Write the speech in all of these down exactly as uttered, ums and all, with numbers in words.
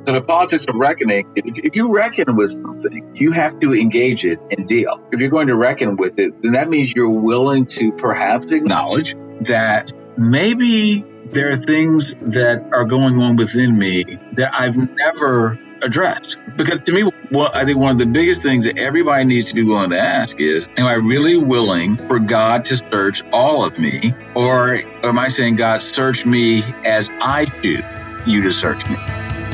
So the politics of reckoning, if, if you reckon with something, you have to engage it and deal. If you're going to reckon with it, then that means you're willing to perhaps acknowledge that maybe there are things that are going on within me that I've never addressed. Because to me, well, I think one of the biggest things that everybody needs to be willing to ask is, am I really willing for God to search all of me? Or am I saying, God, search me as I choose you to search me?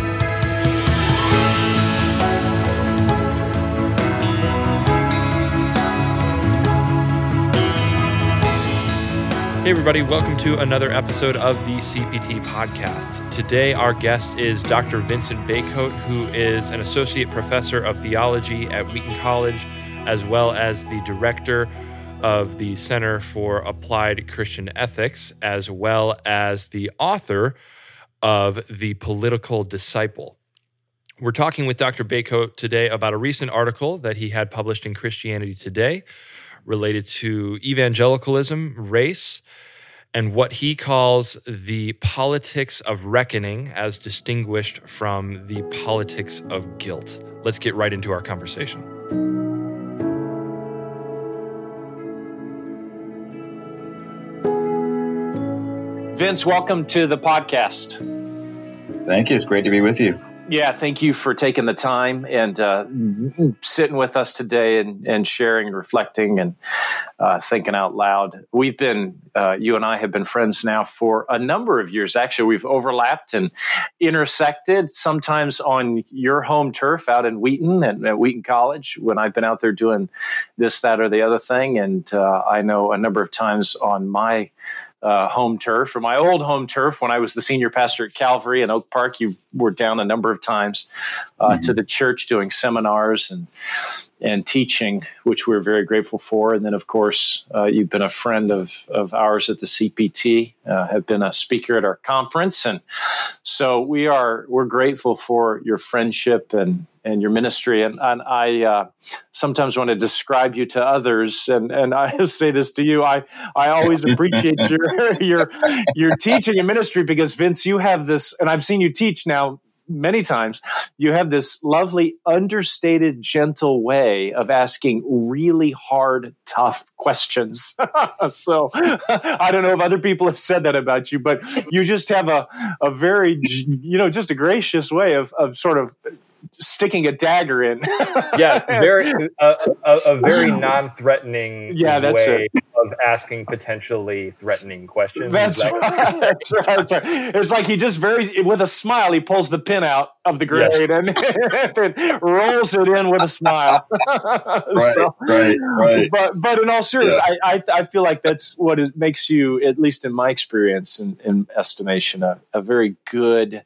Hey everybody, welcome to another episode of the C P T podcast. Today our guest is Doctor Vincent Baycoat, who is an associate professor of theology at Wheaton College, as well as the director of the Center for Applied Christian Ethics, as well as the author of The Political Disciple. We're talking with Doctor Baycoat today about a recent article that he had published in Christianity Today related to evangelicalism, race, and what he calls the politics of reckoning as distinguished from the politics of guilt. Let's get right into our conversation. Vince, welcome to the podcast. Thank you. It's great to be with you. Yeah, thank you for taking the time and uh, sitting with us today and, and sharing and reflecting and uh, thinking out loud. We've been, uh, you and I have been friends now for a number of years. Actually, we've overlapped and intersected, sometimes on your home turf out in Wheaton and at Wheaton College when I've been out there doing this, that, or the other thing. And uh, I know a number of times on my Uh, home turf, or my old home turf, when I was the senior pastor at Calvary in Oak Park. You were down a number of times uh, mm-hmm. to the church doing seminars and and teaching, which we're very grateful for. And then, of course, uh, you've been a friend of of ours at the C P T, uh, have been a speaker at our conference, and so we are we're grateful for your friendship and and your ministry. And, and I uh, sometimes want to describe you to others, and, and I say this to you. I, I always appreciate your, your, your teaching and ministry because, Vince, you have this, and I've seen you teach now many times, you have this lovely, understated, gentle way of asking really hard, tough questions. So I don't know if other people have said that about you, but you just have a, a very, you know, just a gracious way of, of sort of sticking a dagger in. Yeah, very a, a, a very non-threatening yeah, that's way it. of asking potentially threatening questions. That's that- right. That's right. That's right. It's like he just very, with a smile, he pulls the pin out of the grade yes. and, and rolls it in with a smile. Right, so, right, right. But but in all seriousness, yeah. I, I I feel like that's what is, makes you, at least in my experience and in, in estimation, a, a very good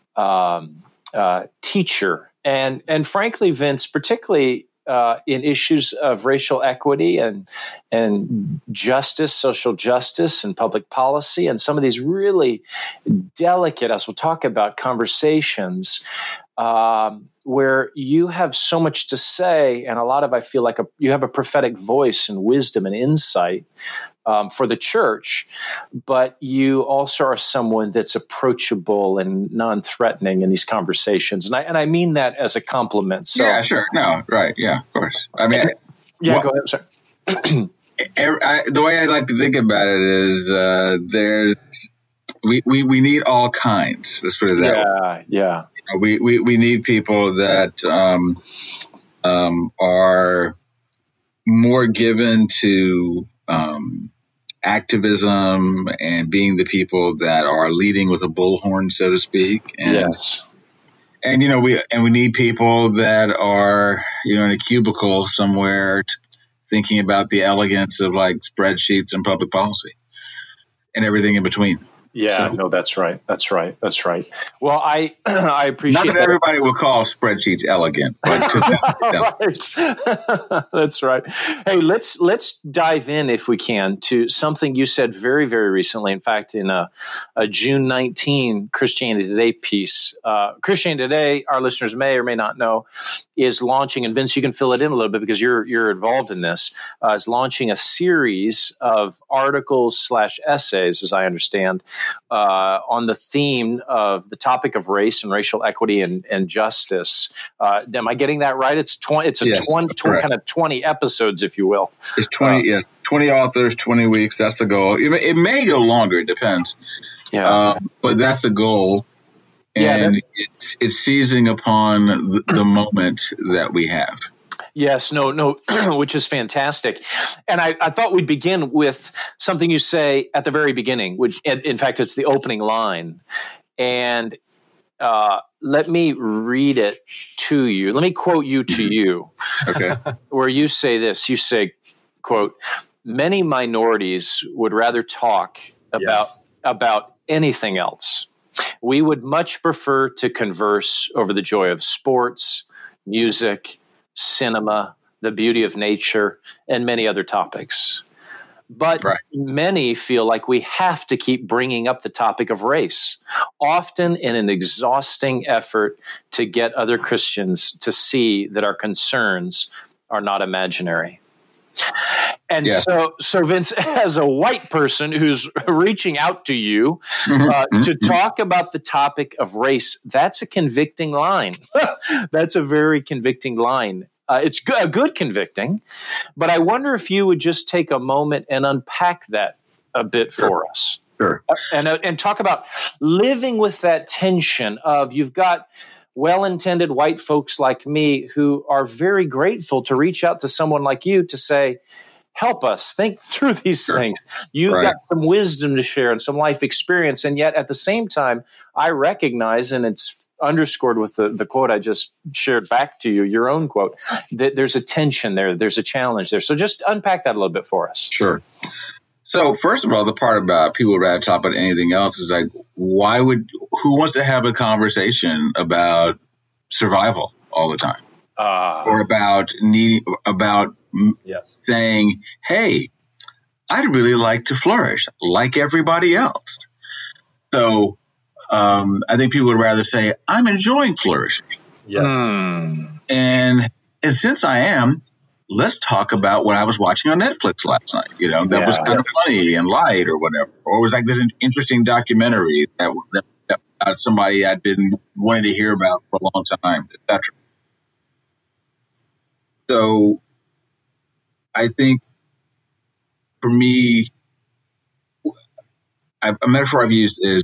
um, uh, teacher. And and frankly, Vince, particularly uh, in issues of racial equity and and justice, social justice, and public policy, and some of these really delicate, as we'll talk about, conversations um, where you have so much to say, and a lot of, I feel like a, you have a prophetic voice and wisdom and insight Um, for the church, but you also are someone that's approachable and non-threatening in these conversations, and I and I mean that as a compliment. So, yeah, sure, no, right, yeah, of course. I mean, yeah, well, go ahead. Sorry. I, the way I like to think about it is, uh, there's we, we we need all kinds. Let's put it that yeah, way. Yeah, yeah. We, we we need people that um, um, are more given to Um, activism and being the people that are leading with a bullhorn, so to speak. And, yes. And, you know, we, and we need people that are, you know, in a cubicle somewhere t- thinking about the elegance of like spreadsheets and public policy and everything in between. Yeah, so, no, that's right. That's right. That's right. Well, I I appreciate not that, that everybody will call spreadsheets elegant, but to them, right. That's right. Hey, let's let's dive in if we can to something you said very very recently. In fact, in a, a June nineteenth Christianity Today piece. Uh, Christianity Today, our listeners may or may not know, is launching, and Vince, you can fill it in a little bit because you're you're involved in this, uh, is launching a series of articles slash essays, as I understand, uh, on the theme of the topic of race and racial equity and, and justice. Uh, am I getting that right? It's twenty. It's a yes, twenty, twenty kind of twenty episodes, if you will. It's twenty. Uh, yeah, twenty authors, twenty weeks. That's the goal. It may, it may go longer. It depends. Yeah, um, but that's the goal. yeah, And that, it's, it's seizing upon the, the moment that we have. Yes, no, no, which is fantastic. And I, I thought we'd begin with something you say at the very beginning, which, in, in fact, it's the opening line. And uh, let me read it to you. Let me quote you to you. Okay. Where you say this, you say, quote, "Many minorities would rather talk about, yes. about anything else. We would much prefer to converse over the joy of sports, music, cinema, the beauty of nature, and many other topics. But right. many feel like we have to keep bringing up the topic of race, often in an exhausting effort to get other Christians to see that our concerns are not imaginary." And yeah. so, so Vince, as a white person who's reaching out to you uh, to talk about the topic of race, that's a convicting line. That's a very convicting line. Uh, it's good, a good convicting, but I wonder if you would just take a moment and unpack that a bit sure. for us. Sure. And, uh, and talk about living with that tension of you've got well-intended white folks like me who are very grateful to reach out to someone like you to say, help us think through these sure. things. You've right. got some wisdom to share and some life experience. And yet at the same time, I recognize, and it's underscored with the, the quote I just shared back to you, your own quote, that there's a tension there. There's a challenge there. So just unpack that a little bit for us. Sure. So first of all, the part about people would rather talk about anything else is like, why would, who wants to have a conversation about survival all the time? Uh, or about needing, about yes. saying, hey, I'd really like to flourish like everybody else. So um, I think people would rather say, I'm enjoying flourishing. Yes. Mm. And, and since I am, let's talk about what I was watching on Netflix last night. You know, that yeah. was kind of funny and light or whatever. Or it was like this interesting documentary that, that uh, somebody I'd been wanting to hear about for a long time, et cetera. So I think for me, a metaphor I've used is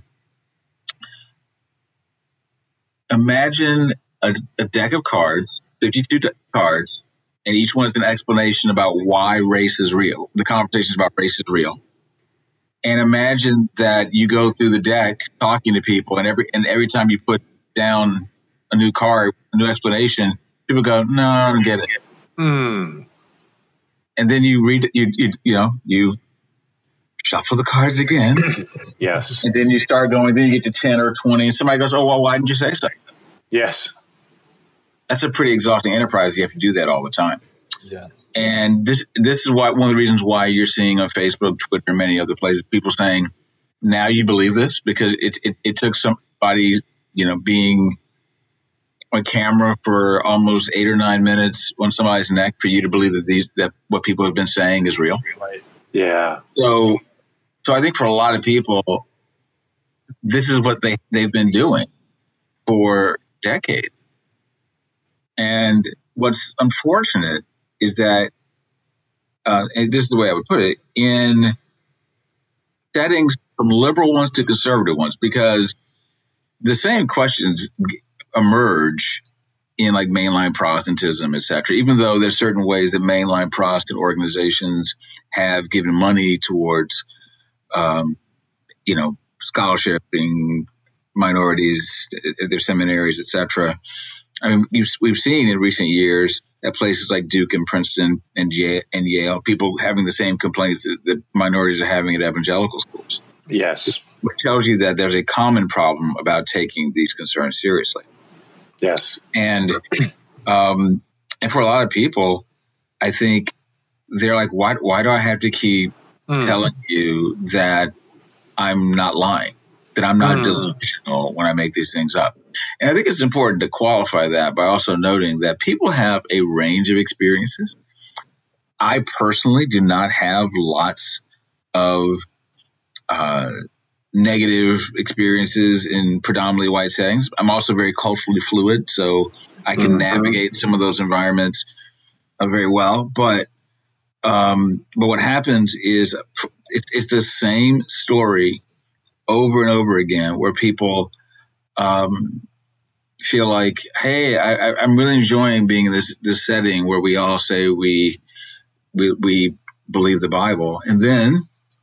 imagine a, a deck of cards, fifty-two de- cards, and each one is an explanation about why race is real. The conversations about race is real. And imagine that you go through the deck talking to people, and every and every time you put down a new card, a new explanation, people go, no, I don't get it. Mm. And then you read it, you, you, you know, you shuffle the cards again. Yes. And then you start going, then you get to ten or twenty, and somebody goes, oh, well, why didn't you say so? Yes. That's a pretty exhausting enterprise. You have to do that all the time. Yes. And this this is why one of the reasons why you're seeing on Facebook, Twitter, and many other places, people saying, now you believe this? Because it, it, it took somebody, you know, being on camera for almost eight or nine minutes on somebody's neck for you to believe that these that what people have been saying is real. Right. Yeah. So so I think for a lot of people, this is what they, they've been doing for decades. And what's unfortunate is that, uh, and this is the way I would put it, in settings from liberal ones to conservative ones, because the same questions emerge in like mainline Protestantism, et cetera, even though there's certain ways that mainline Protestant organizations have given money towards, um, you know, scholarshiping minorities, their seminaries, et cetera. I mean, we've, we've seen in recent years at places like Duke and Princeton and Yale, and Yale people having the same complaints that, that minorities are having at evangelical schools. Yes. Which tells you that there's a common problem about taking these concerns seriously. Yes. And um, and for a lot of people, I think they're like, why, why do I have to keep mm. telling you that I'm not lying? that I'm not Mm. delusional when I make these things up. And I think it's important to qualify that by also noting that people have a range of experiences. I personally do not have lots of uh, negative experiences in predominantly white settings. I'm also very culturally fluid, so I can mm-hmm. navigate some of those environments uh, very well. But um, but what happens is it, it's the same story over and over again, where people um, feel like, hey, I, I'm really enjoying being in this this setting where we all say we we, we believe the Bible, and then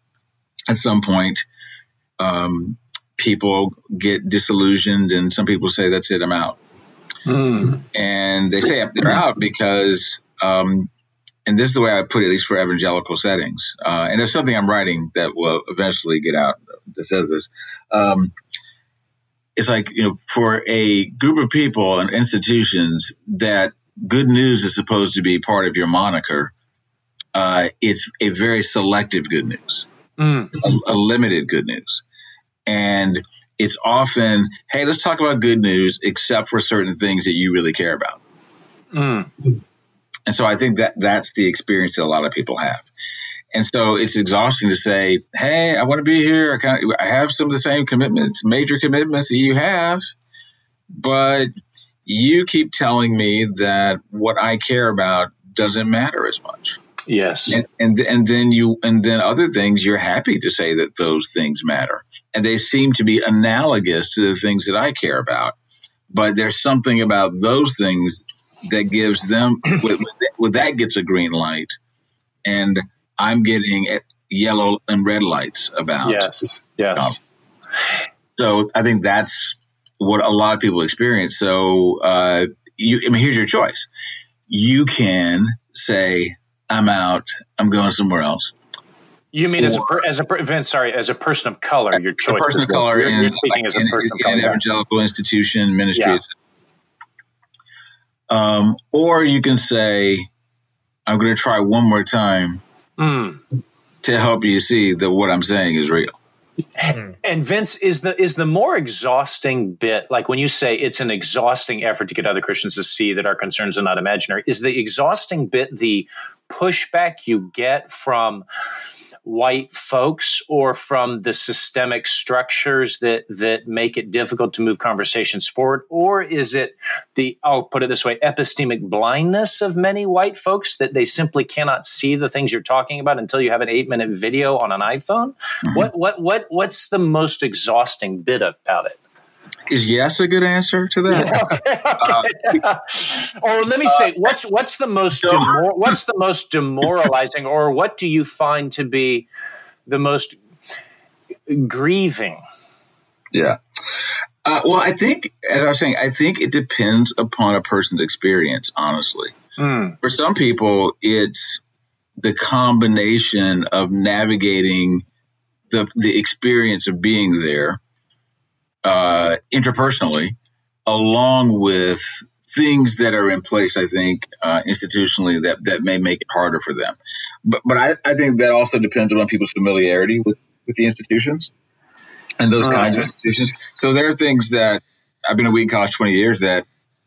at some point, um, people get disillusioned, and some people say, "That's it, I'm out." Mm. And they say they're out because, um, and this is the way I put it, at least for evangelical settings. Uh, and there's something I'm writing that will eventually get out that says this. Um, it's like, you know, for a group of people and institutions that good news is supposed to be part of your moniker, uh, it's a very selective good news, mm. a, a limited good news. And it's often, hey, let's talk about good news, except for certain things that you really care about. Mm. And so I think that that's the experience that a lot of people have. And so it's exhausting to say, hey, I want to be here. I, kind of, I have some of the same commitments, major commitments that you have, but you keep telling me that what I care about doesn't matter as much. Yes. And, and and then you and then other things, you're happy to say that those things matter. And they seem to be analogous to the things that I care about. But there's something about those things that gives them, with, with that gets a green light. And I'm getting yellow and red lights about. Yes, yes. Um, so I think that's what a lot of people experience. So, uh, you, I mean, here's your choice. You can say, I'm out, I'm going somewhere else. You mean or, as a per, as a Vince, sorry, as a person of color, your choice. A person of color you're, in, you're speaking as a in, person in, of color. in an evangelical institution, ministry. Yeah. Um, or you can say, I'm going to try one more time mm. to help you see that what I'm saying is real. And Vince, is the is the more exhausting bit, like when you say it's an exhausting effort to get other Christians to see that our concerns are not imaginary, is the exhausting bit the pushback you get from white folks or from the systemic structures that that make it difficult to move conversations forward? Or is it the, I'll put it this way, epistemic blindness of many white folks that they simply cannot see the things you're talking about until you have an eight minute video on an iPhone? Mm-hmm. What what what what's the most exhausting bit about it? Is yes a good answer to that? Yeah, okay, okay. Uh, or let me say, what's what's the most demor- what's the most demoralizing, or what do you find to be the most grieving? Yeah. Uh, well, I think, as I was saying, I think it depends upon a person's experience. Honestly, mm. for some people, it's the combination of navigating the the experience of being there. Uh, interpersonally, along with things that are in place, I think, uh, institutionally that, that may make it harder for them. But but I, I think that also depends on people's familiarity with, with the institutions and those uh, kinds of institutions. So there are things that I've been at Wheaton College twenty years that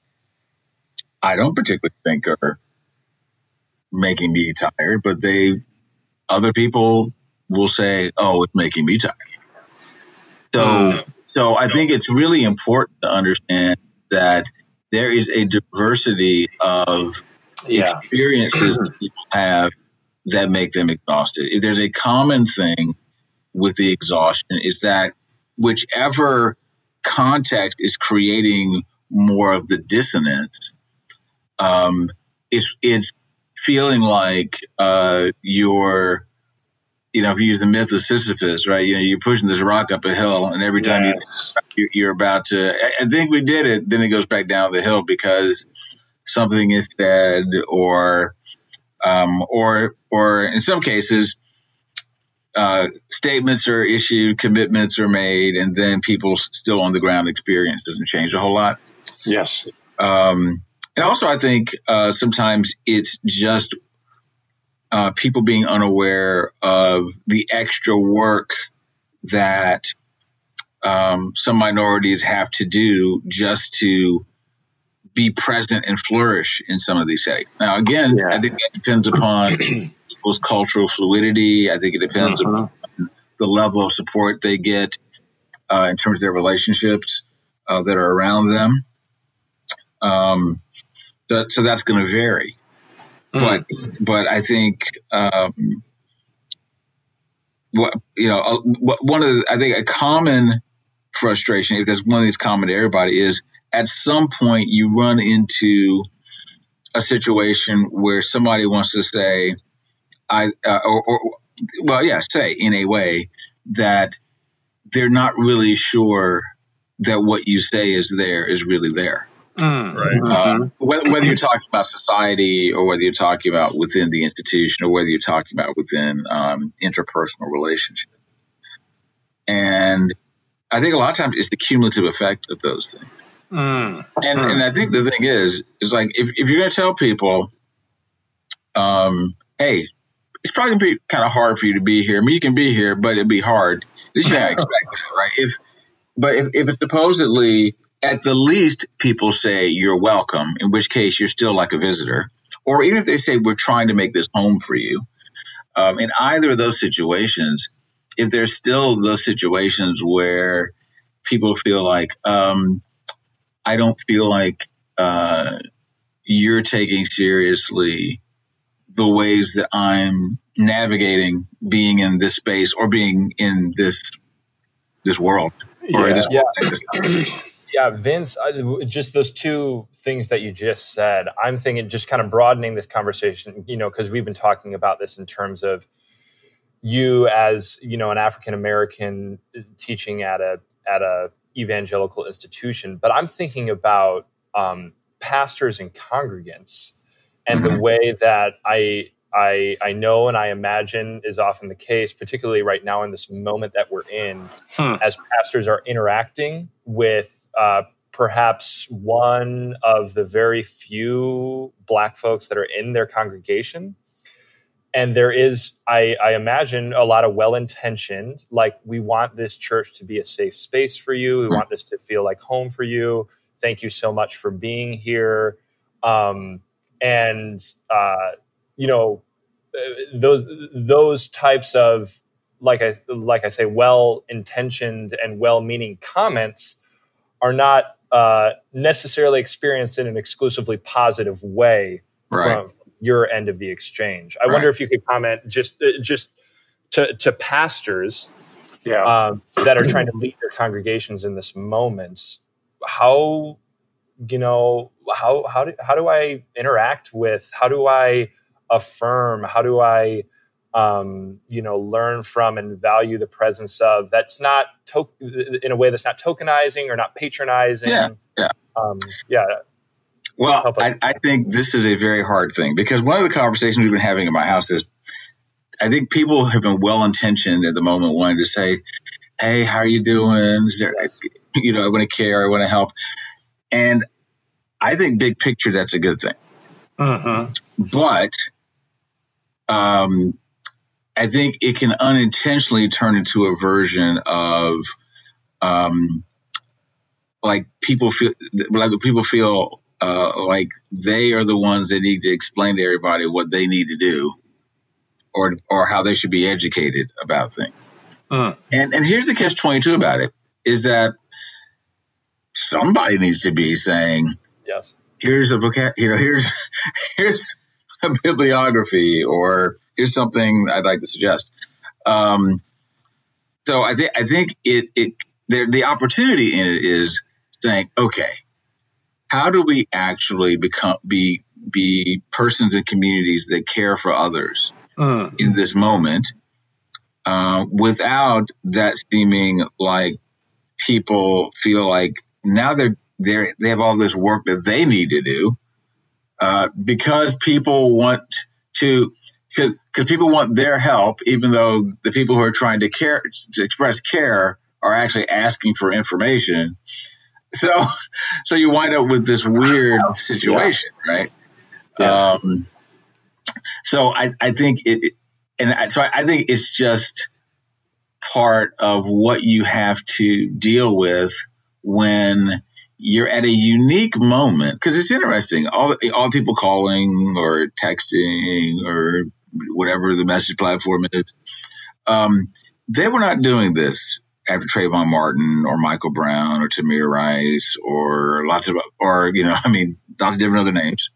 I don't particularly think are making me tired, but they, other people will say, oh, it's making me tired. So, uh, So I think it's really important to understand that there is a diversity of yeah. experiences that people have that make them exhausted. If there's a common thing with the exhaustion, is that whichever context is creating more of the dissonance, um, it's, it's feeling like uh, you're, you know, if you use the myth of Sisyphus, right? You know, you're pushing this rock up a hill, and every time yes. you, you're about to, I think we did it, then it goes back down the hill because something is said, or, um, or, or in some cases, uh, statements are issued, commitments are made, and then people still on the ground experience doesn't change a whole lot. Yes. Um, and also, I think uh, sometimes it's just Uh, people being unaware of the extra work that um, some minorities have to do just to be present and flourish in some of these settings. Now, again, yeah. I think that depends upon people's cultural fluidity. I think it depends uh-huh. upon the level of support they get uh, in terms of their relationships uh, that are around them. Um, but, so that's going to vary. Mm. But but I think um, what you know what, one of the, I think a common frustration, if there's one that's common to everybody, is at some point you run into a situation where somebody wants to say, I uh, or, or well, yeah, say in a way that they're not really sure that what you say is there is really there. Mm, right. Mm-hmm. Uh, whether, whether you're talking about society or whether you're talking about within the institution or whether you're talking about within um, interpersonal relationships. And I think a lot of times it's the cumulative effect of those things. Mm. And mm. and I think the thing is, is like if, if you're going to tell people, um, hey, it's probably going to be kind of hard for you to be here. I mean, you can be here, but it'd be hard. This is how I expect that, right? If, but if, if it's supposedly, at the least, people say you're welcome, in which case you're still like a visitor. Or even if they say we're trying to make this home for you. Um, in either of those situations, if there's still those situations where people feel like, um, I don't feel like uh, you're taking seriously the ways that I'm navigating being in this space or being in this this world or yeah. this yeah. world. This yeah, Vince, just those two things that you just said, I'm thinking just kind of broadening this conversation, you know, because we've been talking about this in terms of you as, you know, an African-American teaching at a at a evangelical institution, but I'm thinking about um, pastors and congregants and mm-hmm. the way that I, I I know and I imagine is often the case, particularly right now in this moment that we're in, hmm. as pastors are interacting with uh, perhaps one of the very few Black folks that are in their congregation. And there is, I, I imagine, a lot of well-intentioned, like, we want this church to be a safe space for you. We want this to feel like home for you. Thank you so much for being here. Um, and, uh, you know, those those types of, like I like I say, well-intentioned and well-meaning comments are not uh, necessarily experienced in an exclusively positive way right. from your end of the exchange. I right. wonder if you could comment just just to, to pastors yeah. um, that are trying to lead their congregations in this moment. How, you know, how how do how do I interact with? How do I affirm? How do I, um, you know, learn from and value the presence of? That's not to- in a way that's not tokenizing or not patronizing. Yeah, yeah, um, yeah. Well, I, I think this is a very hard thing because one of the conversations we've been having in my house is, I think people have been well-intentioned at the moment wanting to say, hey, how are you doing? Is there, yes. you know, I want to care, I want to help. And I think big picture, that's a good thing. Mm-hmm. But um, I think it can unintentionally turn into a version of um, like people feel like people feel uh, like they are the ones that need to explain to everybody what they need to do or or how they should be educated about things. Mm. And and here's the catch twenty-two about it is that somebody needs to be saying, yes, here's a vocab, you know, here's here's a bibliography, or here's something I'd like to suggest. Um, so I think I think it it there the opportunity in it is saying, okay, how do we actually become be be persons and communities that care for others mm. in this moment, uh, without that seeming like people feel like now they're they they have all this work that they need to do, uh, because people want to because people want their help, even though the people who are trying to care to express care are actually asking for information. So, so you wind up with this weird situation, yeah. right? Yes. Um, so I, I think it, and I, so I think it's just part of what you have to deal with when you're at a unique moment. Because it's interesting, all all people calling or texting or whatever the message platform is, um, they were not doing this after Trayvon Martin or Michael Brown or Tamir Rice or lots of, or, you know, I mean, lots of different other names.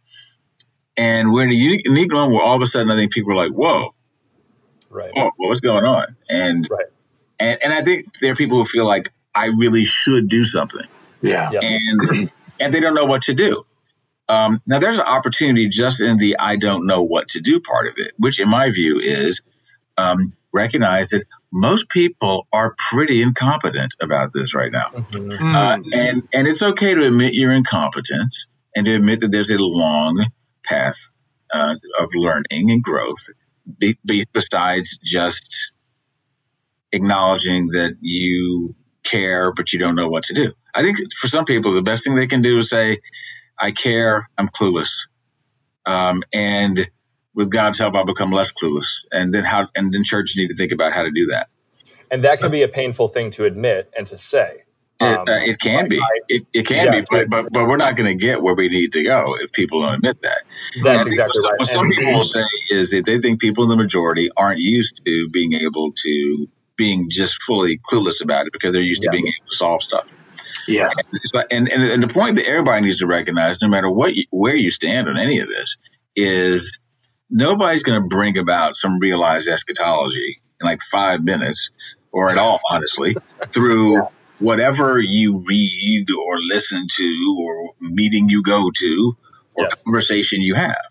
And we're in a unique, unique moment where all of a sudden I think people are like, whoa, right. whoa what's going on? And, right. and and I think there are people who feel like I really should do something. Yeah. yeah. And and they don't know what to do. Um, now, there's an opportunity just in the I don't know what to do part of it, which in my view is um, recognize that most people are pretty incompetent about this right now. Mm-hmm. Uh, and, and it's okay to admit your incompetence and to admit that there's a long path uh, of learning and growth be, be, besides just acknowledging that you care, but you don't know what to do. I think for some people, the best thing they can do is say, I care, I'm clueless. Um, and with God's help, I'll become less clueless. And then how, and then churches need to think about how to do that. And that can be a painful thing to admit and to say. It, Um, uh, it can be. I, It, it can yeah, be, but, but but we're not going to get where we need to go if people don't admit that. That's And exactly what right. What some And- people will say is that they think people in the majority aren't used to being able to being just fully clueless about it because they're used Yeah. to being able to solve stuff. Yeah. And, and and the point that everybody needs to recognize, no matter what you, where you stand on any of this, is nobody's going to bring about some realized eschatology in like five minutes or at all, honestly, through yeah. whatever you read or listen to or meeting you go to or yes. conversation you have.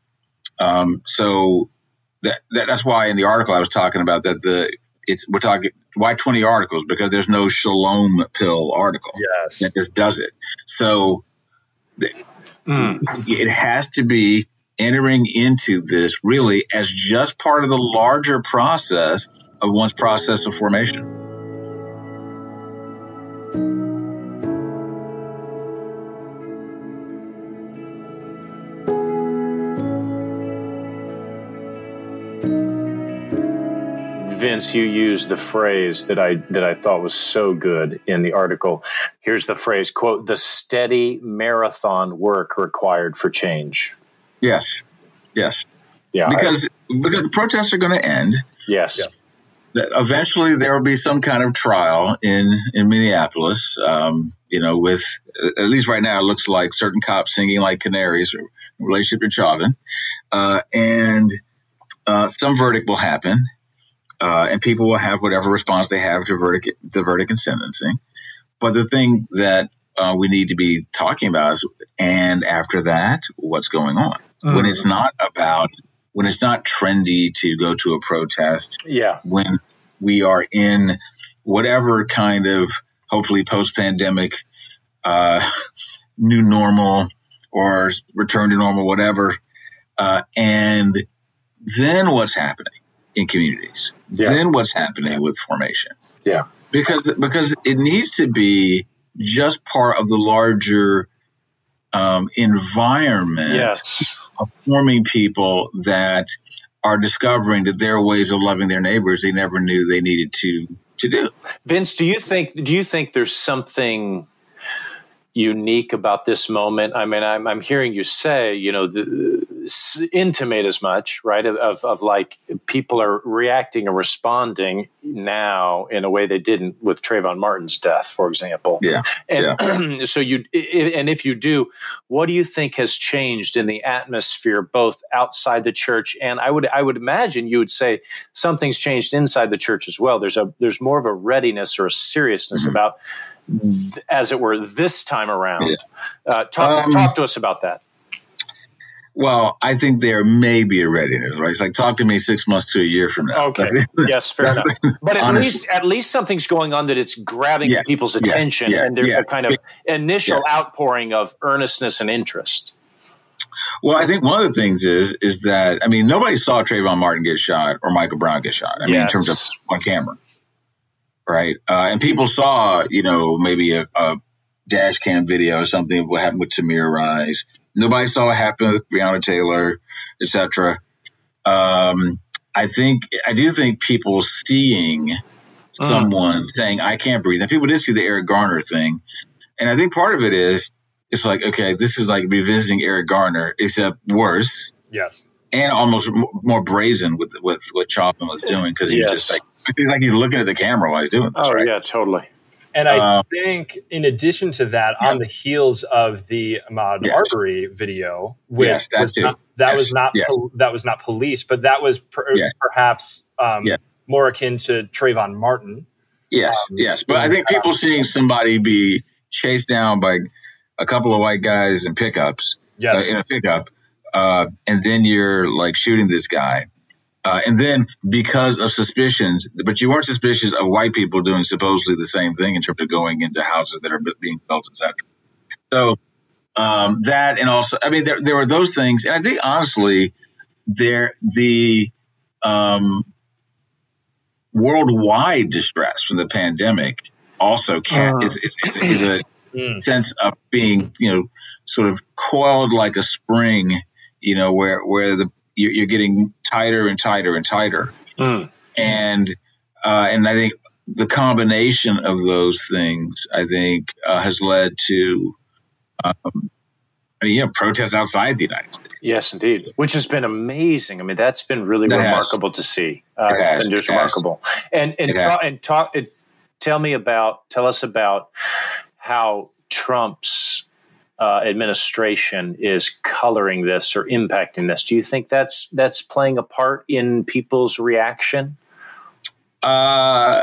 Um, so that, that that's why in the article I was talking about that the it's we're talking why twenty articles, because there's no shalom pill article yes. that just does it. So the, mm. it has to be entering into this really as just part of the larger process of one's process of formation. Vince, you used the phrase that I that I thought was so good in the article. Here's the phrase, quote, the steady marathon work required for change. Yes. Yes. Yeah. Because I, because the protests are going to end. Yes. Yeah. Eventually there will be some kind of trial in, in Minneapolis, um, you know, with, at least right now, it looks like certain cops singing like canaries in relationship to Chauvin. Uh, and uh, some verdict will happen. Uh, and people will have whatever response they have to verdict, the verdict and sentencing. But the thing that uh, we need to be talking about is, and after that, what's going on? Mm. When it's not about, when it's not trendy to go to a protest. Yeah. When we are in whatever kind of, hopefully post-pandemic, uh, new normal or return to normal, whatever. Uh, and then what's happening in communities? Yeah. Then what's happening with formation? Yeah. Because because it needs to be just part of the larger um, environment yes. of forming people that are discovering that there are ways of loving their neighbors they never knew they needed to to do. Vince, do you think do you think there's something unique about this moment? I mean, I'm, I'm hearing you say, you know, the, intimate as much, right? Of, of, of like people are reacting and responding now in a way they didn't with Trayvon Martin's death, for example. Yeah. And yeah. so you, and if you do, what do you think has changed in the atmosphere, both outside the church and I would, I would imagine you would say something's changed inside the church as well. There's a, there's more of a readiness or a seriousness mm-hmm. about, as it were, this time around. Yeah. Uh, talk, um, talk to us about that. Well, I think there may be a readiness, right? It's like, talk to me six months to a year from now. Okay. Yes, fair enough. But at honestly. least at least something's going on that it's grabbing yeah, people's attention, yeah, yeah, and there's yeah, a kind of yeah, initial yeah. outpouring of earnestness and interest. Well, I think one of the things is is that, I mean, nobody saw Trayvon Martin get shot or Michael Brown get shot. I mean, yes. in terms of on camera, right? Uh, and people saw, you know, maybe a, a dash cam video or something of what happened with Tamir Rice. Nobody saw what happened with Breonna Taylor, et cetera. Um, I think, I do think people seeing someone mm. saying, I can't breathe. And people did see the Eric Garner thing. And I think part of it is, it's like, okay, this is like revisiting Eric Garner, except worse. Yes. And almost more brazen with with what Chauvin was doing, because he's yes. just like, he's like he's looking at the camera while he's doing this. Oh, right? yeah, totally. And I uh, think, in addition to that, yeah. on the heels of the Ahmaud yes. Arbery video, which yes, that, was too. Not, that yes. was not yes. pol- that was not police, but that was per- yes. perhaps um, yes. more akin to Trayvon Martin. Yes, um, yes, but I think people seeing somebody be chased down by a couple of white guys in pickups, yes. uh, in a pickup, uh, and then you're like shooting this guy. Uh, and then because of suspicions, but you weren't suspicious of white people doing supposedly the same thing in terms of going into houses that are being built, et cetera. So um, that, and also, I mean, there there were those things. And I think, honestly, there the um, worldwide distress from the pandemic also can't, uh, is, is, is, is a mm. sense of being, you know, sort of coiled like a spring, you know, where, where the, you're getting tighter and tighter and tighter. Mm. And, uh, and I think the combination of those things, I think, uh, has led to, um, I mean, you know, protests outside the United States. Yes, indeed. Which has been amazing. I mean, that's been really that remarkable has. to see. Uh, it has. And just it remarkable. Has. And, and, ta- and talk, and tell me about, tell us about how Trump's, Uh, administration is coloring this or impacting this. Do you think that's that's playing a part in people's reaction? Uh,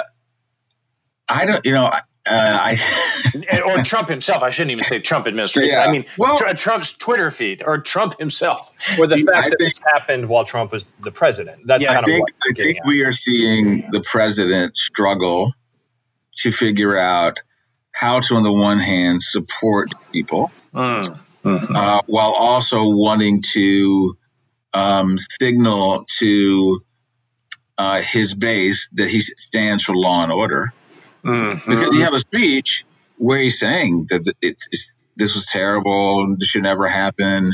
I don't, you know, uh, I or Trump himself. I shouldn't even say Trump administration. Yeah. I mean, well, tr- Trump's Twitter feed or Trump himself, or the fact I that think, this happened while Trump was the president. That's yeah, kind I think, of what I think we are seeing the president struggle to figure out how to, on the one hand, support people. Mm. Mm-hmm. Uh, while also wanting to um, signal to uh, his base that he stands for law and order. Mm-hmm. Because you have a speech where he's saying that it's, it's this was terrible and this should never happen.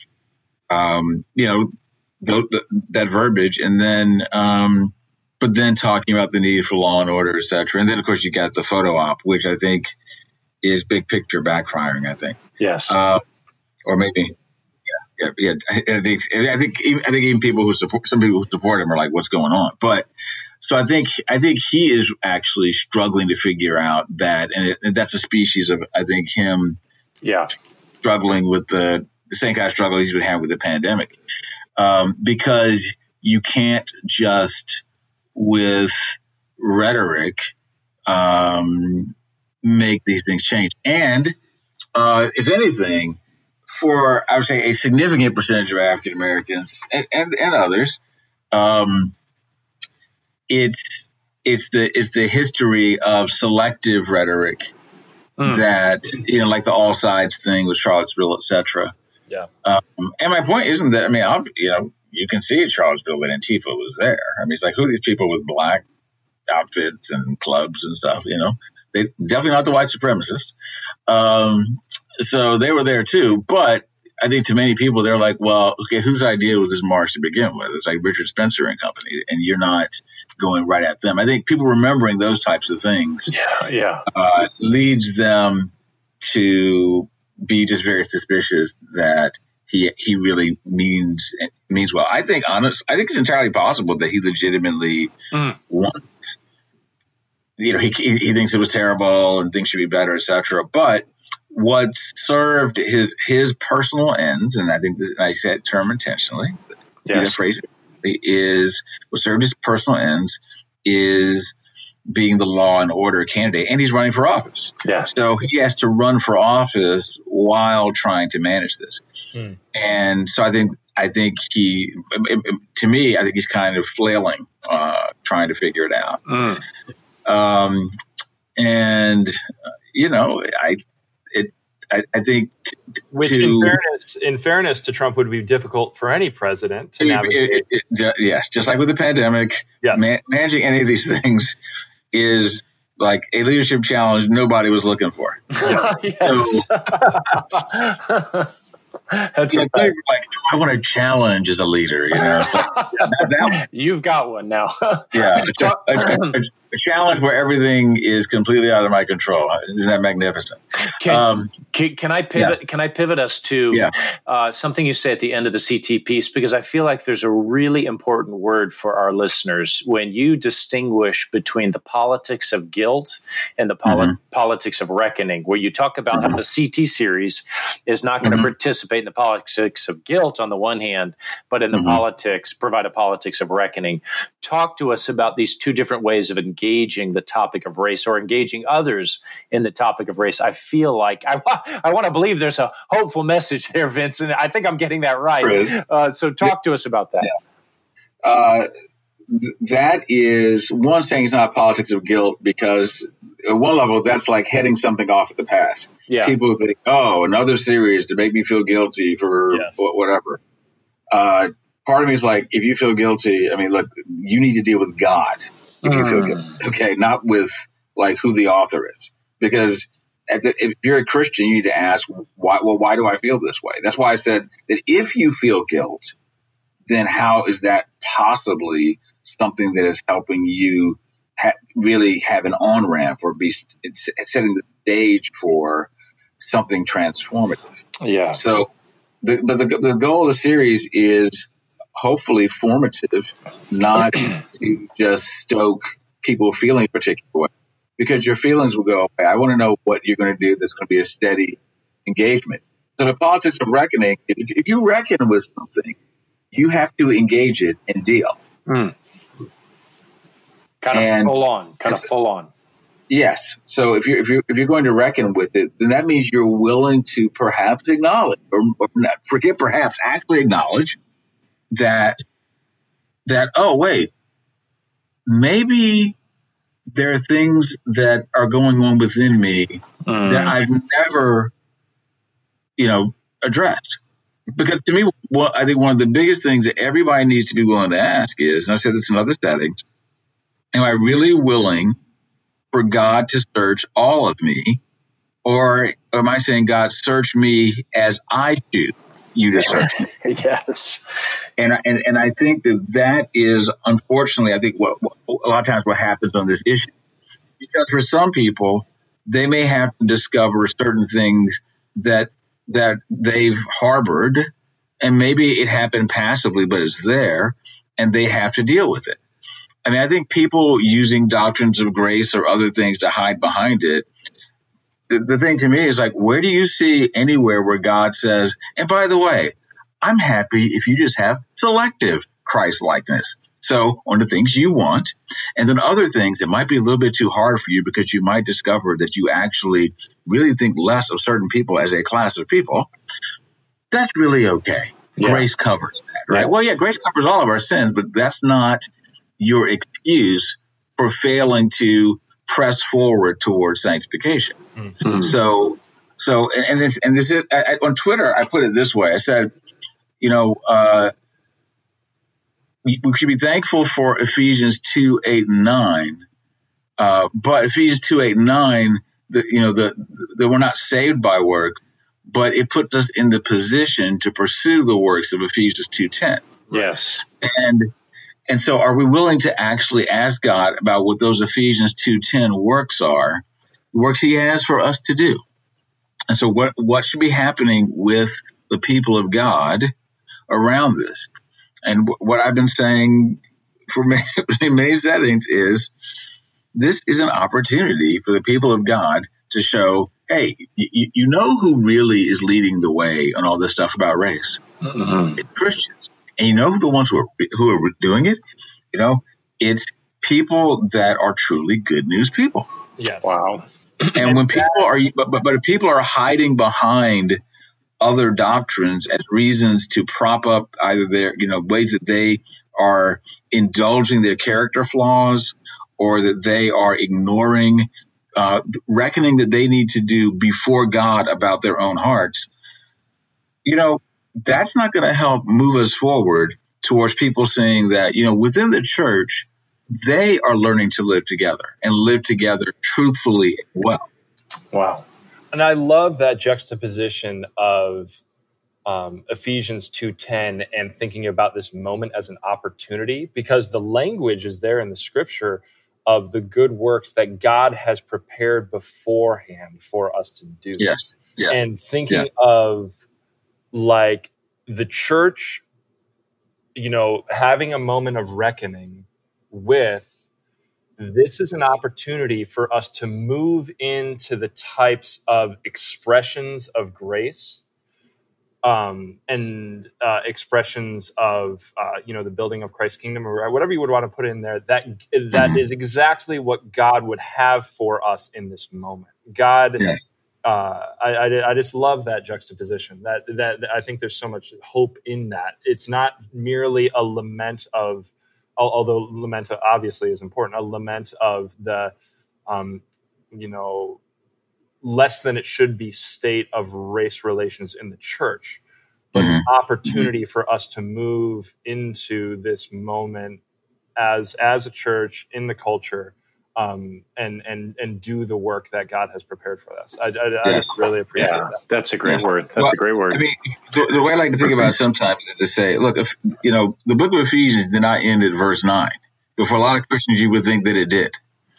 Um, you know, the, the, that verbiage. And then, um, but then talking about the need for law and order, et cetera. And then, of course, you got the photo op, which I think is big picture backfiring, I think. Yes. Uh, or maybe, yeah, yeah, yeah. I think, I think, I think even people who support, some people who support him are like, what's going on? But so I think, I think he is actually struggling to figure out that, and, it, and that's a species of, I think, him, yeah, struggling with the, the same kind of struggle he's been having with the pandemic, um, because you can't just with rhetoric, um, make these things change. And uh, if anything, for I would say a significant percentage of African Americans and, and, and others, um, it's it's the it's the history of selective rhetoric mm. that, you know, like the all sides thing with Charlottesville, et cetera. Yeah. Um, and my point isn't that, I mean, I'll, you know, you can see at Charlottesville that Antifa was there. I mean, it's like, who are these people with black outfits and clubs and stuff, you know? They definitely not the white supremacists. Um, so they were there too. But I think to many people, they're like, well, okay, whose idea was this march to begin with? It's like Richard Spencer and company, and you're not going right at them. I think people remembering those types of things yeah, yeah. Uh, leads them to be just very suspicious that he he really means means well. I think honest. I think it's entirely possible that he legitimately mm. wants. You know, he he thinks it was terrible and things should be better, et cetera. But what served his his personal ends, and I think this, I said term intentionally, yes. phrase is what served his personal ends is being the law and order candidate, and he's running for office. Yeah. So he has to run for office while trying to manage this. Hmm. And so I think I think he, to me, I think he's kind of flailing, uh, trying to figure it out. Mm. Um, and uh, you know, I, it, I, I think, t- which to, in fairness, in fairness to Trump would be difficult for any president to navigate. It, it, it, yes, just like with the pandemic, yes. man, managing any of these things is like a leadership challenge nobody was looking for. Yeah. Yes. So, That's yeah, like, I want to challenge as a leader, you know. Like, that, that You've got one now. yeah. I, I, a challenge where everything is completely out of my control. Isn't that magnificent? Can, um, can, can I pivot? Yeah. Can I pivot us to yeah. uh, something you say at the end of the C T piece? Because I feel like there's a really important word for our listeners when you distinguish between the politics of guilt and the poli- mm-hmm. politics of reckoning, where you talk about mm-hmm. how the C T series is not going to mm-hmm. participate in the politics of guilt on the one hand, but in the mm-hmm. politics, provide a politics of reckoning. Talk to us about these two different ways of engaging the topic of race or engaging others in the topic of race. I feel like I, I want to believe there's a hopeful message there, Vincent. I think I'm getting that right. Uh, so talk to us about that. Yeah. Uh, th- that is one saying it's not politics of guilt, because at one level, that's like heading something off at the pass. Yeah. People think, oh, another series to make me feel guilty for yes. whatever. Uh, part of me is like, if you feel guilty, I mean, look, you need to deal with God if mm. you feel guilty. Okay, not with like who the author is. Because at the, if you're a Christian, you need to ask, why, well, why do I feel this way? That's why I said that if you feel guilt, then how is that possibly something that is helping you ha- really have an on-ramp or be it's setting the stage for something transformative? Yeah. So, the, but the, the goal of the series is hopefully formative, not to just stoke people feeling a particular way. Because your feelings will go, okay, I want to know what you're going to do that's going to be a steady engagement. So the politics of reckoning, if, if you reckon with something, you have to engage it and deal. Mm. Kind of and, full on, kind of so, full on. Yes. So if you're, if you're, if you're going to reckon with it, then that means you're willing to perhaps acknowledge, or, or not, forget perhaps, actually acknowledge that, that, oh, wait, maybe there are things that are going on within me mm. that I've never, you know, addressed. Because to me, what I think one of the biggest things that everybody needs to be willing to ask is, and I said this in other settings, am I really willing for God to search all of me? Or am I saying, God, search me as I choose you to search me? Yes. And, and and I think that that is, unfortunately, I think what, what a lot of times what happens on this issue. Because for some people, they may have to discover certain things that that they've harbored, and maybe it happened passively, but it's there, and they have to deal with it. I mean, I think people using doctrines of grace or other things to hide behind it, the, the thing to me is like, where do you see anywhere where God says, and by the way, I'm happy if you just have selective Christ-likeness. So on the things you want, and then other things that might be a little bit too hard for you because you might discover that you actually really think less of certain people as a class of people, that's really okay. Yeah. Grace covers that, right? Yeah. Well, yeah, grace covers all of our sins, but that's not your excuse for failing to press forward towards sanctification. Mm-hmm. So, so, and, and this, and this is, I, on Twitter, I put it this way. I said, you know, uh, we, we should be thankful for Ephesians two, eight, and nine. Uh, but Ephesians two, eight, and nine, the, you know, the, the, we're not saved by works, but it puts us in the position to pursue the works of Ephesians two, ten. Yes. And, and so are we willing to actually ask God about what those Ephesians two, ten works are, works he has for us to do? And so what, what should be happening with the people of God around this? And w- what I've been saying for many, in many settings is this is an opportunity for the people of God to show, hey, y- you know who really is leading the way on all this stuff about race? Mm-hmm. It's Christians. And you know who the ones who are, who are doing it? You know, it's people that are truly good news people. Yes. Wow. And when people are, but, but, but if people are hiding behind other doctrines as reasons to prop up either their, you know, ways that they are indulging their character flaws, or that they are ignoring, uh, reckoning that they need to do before God about their own hearts, you know, that's not going to help move us forward towards people saying that, you know, within the church, they are learning to live together and live together truthfully and well. Wow. And I love that juxtaposition of um, Ephesians two ten and thinking about this moment as an opportunity, because the language is there in the scripture of the good works that God has prepared beforehand for us to do. Yes. Yeah. And thinking Yeah. of like the church, you know, having a moment of reckoning with this is an opportunity for us to move into the types of expressions of grace um, and uh, expressions of, uh, you know, the building of Christ's kingdom or whatever you would want to put in there. That that Mm-hmm. is exactly what God would have for us in this moment. God, Yes. uh, I, I, I just love that juxtaposition. That that I think there's so much hope in that. It's not merely a lament of, although lament obviously is important, a lament of the, um, you know, less than it should be state of race relations in the church, but Mm-hmm. an opportunity for us to move into this moment as as a church in the culture, um, and and and do the work that God has prepared for us. I, I, I Yes. just really appreciate Yeah, that. that's a great Yes. word. That's Well, a great word. I mean, the, the way I like to think about it sometimes is to say, look, if you know, the book of Ephesians did not end at verse nine, but for a lot of Christians, you would think that it did,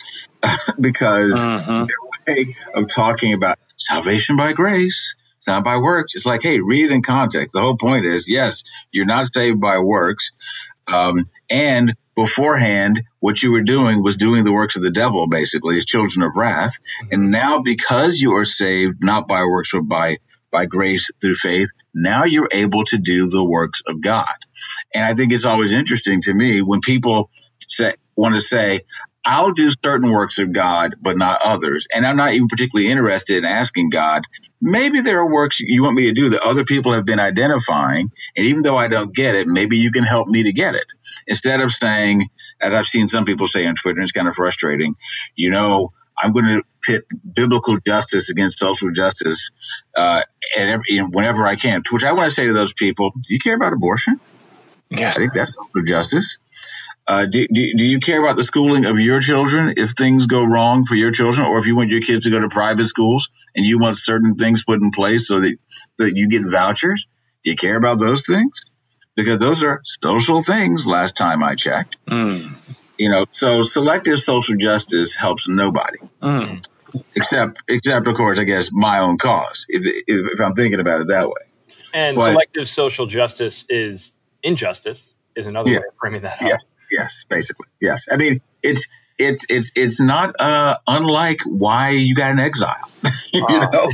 because Mhm. their way of talking about salvation by grace, it's not by works. It's like, hey, read it in context. The whole point is, yes, you're not saved by works, um, and beforehand, what you were doing was doing the works of the devil, basically, as children of wrath. Mm-hmm. And now, because you are saved not by works but by by grace through faith, now you're able to do the works of God. And I think it's always interesting to me when people say, want to say, I'll do certain works of God, but not others. And I'm not even particularly interested in asking God, maybe there are works you want me to do that other people have been identifying. And even though I don't get it, maybe you can help me to get it. Instead of saying, as I've seen some people say on Twitter, and it's kind of frustrating, you know, I'm going to pit biblical justice against social justice uh, and every, you know, whenever I can, to which I want to say to those people, do you care about abortion? Yes. I think that's social justice. Uh, do, do, do you care about the schooling of your children if things go wrong for your children, or if you want your kids to go to private schools and you want certain things put in place so that, so that you get vouchers? Do you care about those things? Because those are social things last time I checked. Mm. You know, so selective social justice helps nobody. Mm. Except, except of course, I guess, my own cause, if, if, if I'm thinking about it that way. And But- selective social justice is injustice, is another Yeah. way of framing that up. Yes, yes, basically, yes. I mean, it's it's it's it's not uh, unlike why you got an exile, you Oh, know,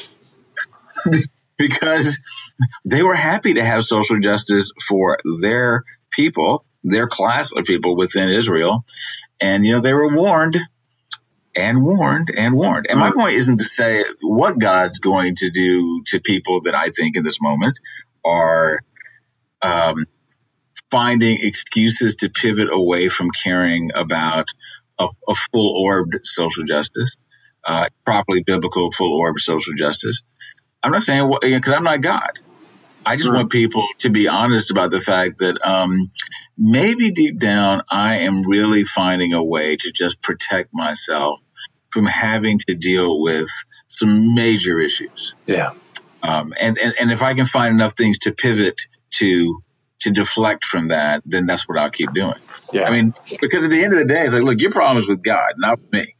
because they were happy to have social justice for their people, their class of people within Israel, and you know they were warned and warned and warned. And my point isn't to say what God's going to do to people that I think in this moment are um, finding excuses to pivot away from caring about a, a full-orbed social justice, uh, properly biblical full-orbed social justice. I'm not saying, because I'm not God. I just Right. want people to be honest about the fact that um, maybe deep down I am really finding a way to just protect myself from having to deal with some major issues. Yeah. Um, and, and, and if I can find enough things to pivot to to deflect from that, then that's what I'll keep doing. Yeah. I mean, because at the end of the day, it's like, look, your problem is with God, not with me.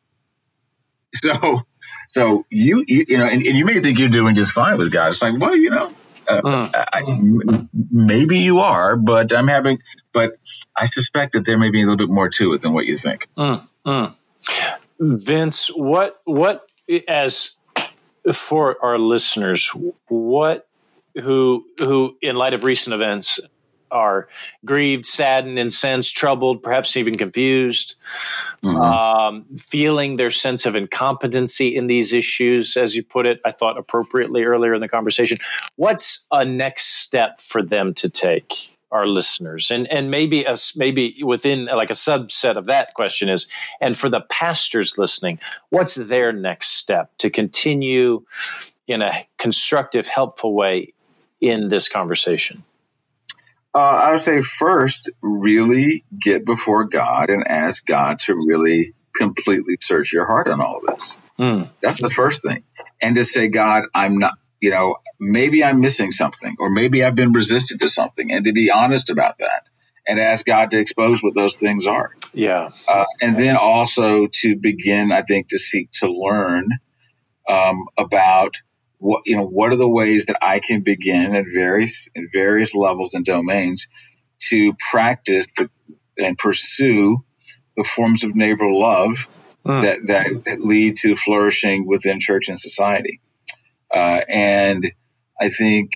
So, so you, you, you know, and, and you may think you're doing just fine with God. It's like, well, you know, uh, Mm. I, m- maybe you are, but I'm having, but I suspect that there may be a little bit more to it than what you think. Mm. Mm. Vince, what what as for our listeners, what who who in light of recent events are grieved, saddened, incensed, troubled, perhaps even confused, Mhm. um, feeling their sense of incompetency in these issues, as you put it, I thought appropriately earlier in the conversation. What's a next step for them to take, our listeners? And and maybe a, maybe within like a subset of that question is, and for the pastors listening, what's their next step to continue in a constructive, helpful way in this conversation? Uh, I would say first, really get before God and ask God to really completely search your heart on all of this. Mm. That's the first thing. And to say, God, I'm not, you know, maybe I'm missing something, or maybe I've been resistant to something, and to be honest about that and ask God to expose what those things are. Yeah. Uh, and then also to begin, I think, to seek to learn um, about what, you know, what are the ways that I can begin at various, at various levels and domains to practice the, and pursue the forms of neighbor love mm. that, that lead to flourishing within church and society. Uh, and I think,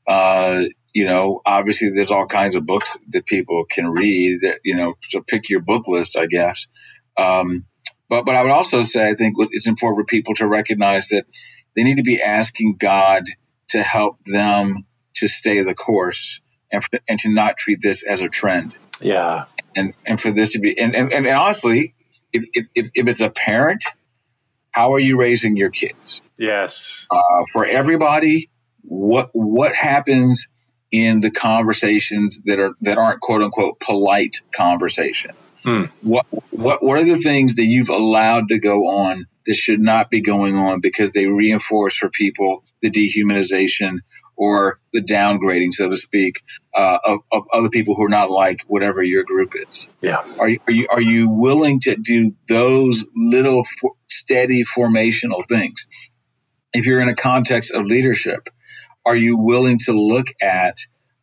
uh, you know, obviously there's all kinds of books that people can read that, you know, so pick your book list, I guess. Um, but, but I would also say, I think it's important for people to recognize that they need to be asking God to help them to stay the course and, for, and to not treat this as a trend. Yeah. And, and for this to be, and, and, and honestly, if, if, if it's a parent, how are you raising your kids? Yes. Uh, for everybody, what, what happens in the conversations that are that aren't quote unquote polite conversation? Hmm. What what what are the things that you've allowed to go on that should not be going on because they reinforce for people the dehumanization or the downgrading, so to speak, uh, of, of other people who are not like whatever your group is? Yeah. Are you are you are you willing to do those little for, steady formational things? If you're in a context of leadership, are you willing to look at,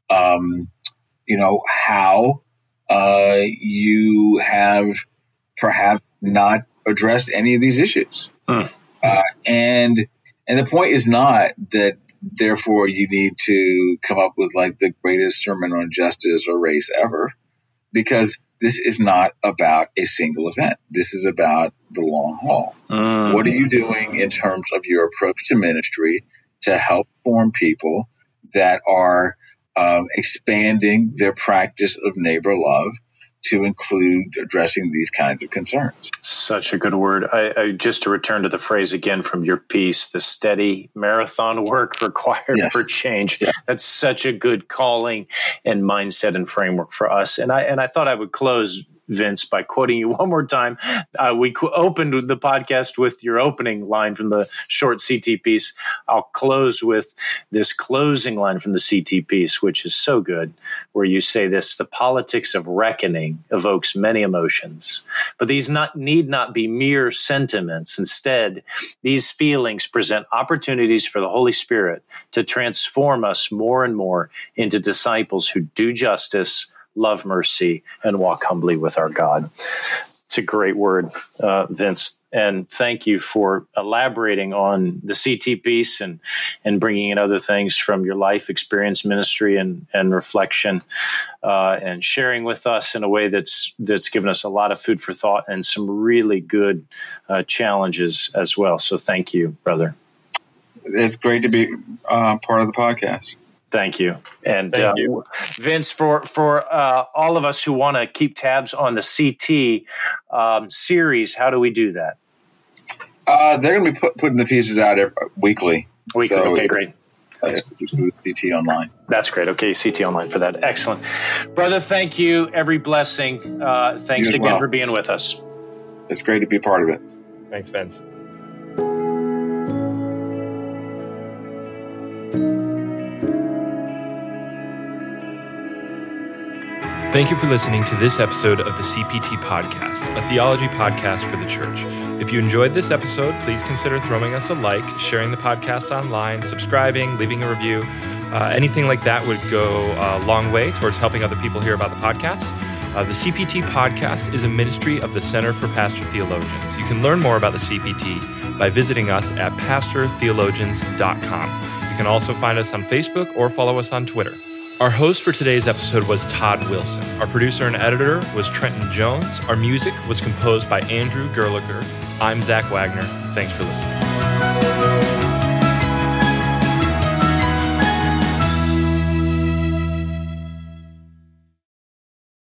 um, you know, how uh, you have perhaps not addressed any of these issues? Mm. Uh, and and the point is not that, therefore, you need to come up with like the greatest sermon on justice or race ever, because this is not about a single event. This is about the long haul. Mm. What are you doing in terms of your approach to ministry to help form people that are um, expanding their practice of neighbor love to include addressing these kinds of concerns? Such a good word. I, I just to return to the phrase again from your piece, the steady marathon work required yes. for change. Yeah. That's such a good calling and mindset and framework for us. And I and I thought I would close, Vince, by quoting you one more time. Uh, we co- opened the podcast with your opening line from the short C T piece. I'll close with this closing line from the C T piece, which is so good, where you say this: the politics of reckoning evokes many emotions, but these not, need not be mere sentiments. Instead, these feelings present opportunities for the Holy Spirit to transform us more and more into disciples who do justice, love mercy, and walk humbly with our God. It's a great word, uh, Vince. And thank you for elaborating on the C T piece and, and bringing in other things from your life experience, ministry, and, and reflection, uh, and sharing with us in a way that's that's given us a lot of food for thought and some really good uh, challenges as well. So thank you, brother. It's great to be uh, part of the podcast. Thank you. And Thank uh, you. Vince, for, for uh, all of us who want to keep tabs on the C T um, series, how do we do that? Uh, they're going to be put, putting the pieces out every, weekly. Weekly, so okay, great. Uh, C T Online. That's great. Okay, C T Online for that. Excellent. Brother, thank you. Every blessing. Uh, thanks again well. for being with us. It's great to be a part of it. Thanks, Vince. Thank you for listening to this episode of the C P T Podcast, a theology podcast for the church. If you enjoyed this episode, please consider throwing us a like, sharing the podcast online, subscribing, leaving a review. Uh, anything like that would go a long way towards helping other people hear about the podcast. Uh, the C P T Podcast is a ministry of the Center for Pastor Theologians. You can learn more about the C P T by visiting us at pastor theologians dot com. You can also find us on Facebook or follow us on Twitter. Our host for today's episode was Todd Wilson. Our producer and editor was Trenton Jones. Our music was composed by Andrew Gerlicher. I'm Zach Wagner. Thanks for listening.